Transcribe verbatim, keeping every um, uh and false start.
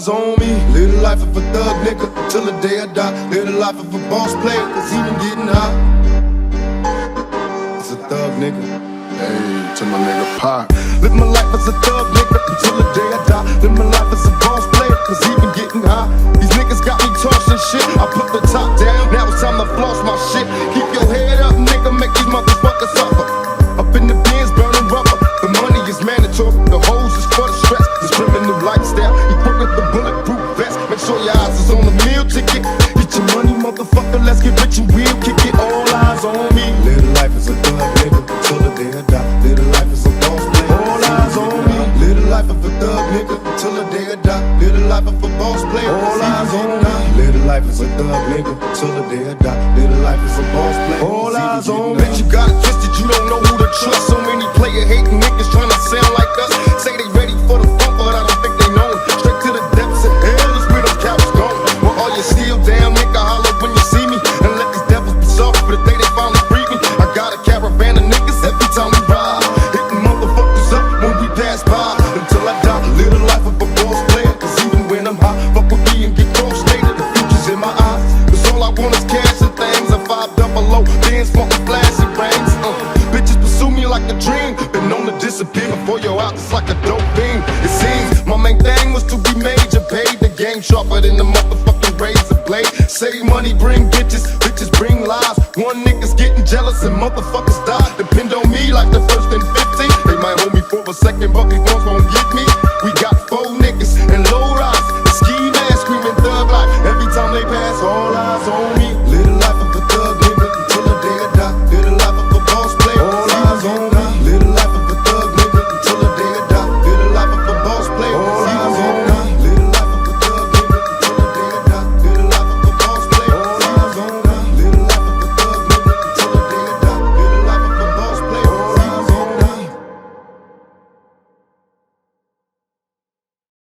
eyes on me. Live the life of a thug nigga till the day I die. Live the life of a boss player, cause even getting high. It's a thug nigga. Hey, to my nigga Pop. Live my life as a thug nigga until the day I die. Live my life as a boss player, cause even getting high. These niggas got me tossing shit. I put the top down, now it's time to floss my shit. Keep your head up, nigga, make these motherfuckers suffer. Up in the bins, burning rubber. The money is mandatory, the hoes is for the stress. This criminal lifestyle, equipped with the bulletproof vest. Make sure your eyes is on the meal ticket. Get your money, motherfucker, let's get rich and we'll kick it. All eyes on me. Live the life as a thug nigga till the day I die. Live the life as a boss player. All eyes on me. Live the life of a thug nigga till the day I die. Live the life of a boss player. All eyes on me. Live the life as a thug nigga till the day I die. Live the life as a boss player. All eyes on me. Bet you got it twisted, you don't know who to trust. So many player hating niggas trying to sound like us. Say they ready for the funk, but I don't think they know it. Straight to the depths of hell is where them cowards going. Well, all you still down, nigga, holler when you see me. And let these devils be sorry for the day they finally free me. I got a caravan of niggas every time we ride. Hitting motherfuckers up when we pass by. Until I die, live the life of a boss player. Cause even when I'm high, fuck with me and get close later. The future's in my eyes. Cause all I want is cash and things. I'm five double O, being smoking flashy rings. Uh, bitches pursue me like a dream. Been known to disappear before you're out, it's like a dope beam. It seems my main thing was to be major. Paid the game sharper than the motherfucking razor blade. Say money bring bitches, bitches bring lies. One nigga's getting jealous and motherfuckers die. Depend on me like the first and fifteen. They might hold me for a second, but these ones won't get me. We got four niggas and low rise. The ski mask screaming thug life. Every time they pass, all eyes on me.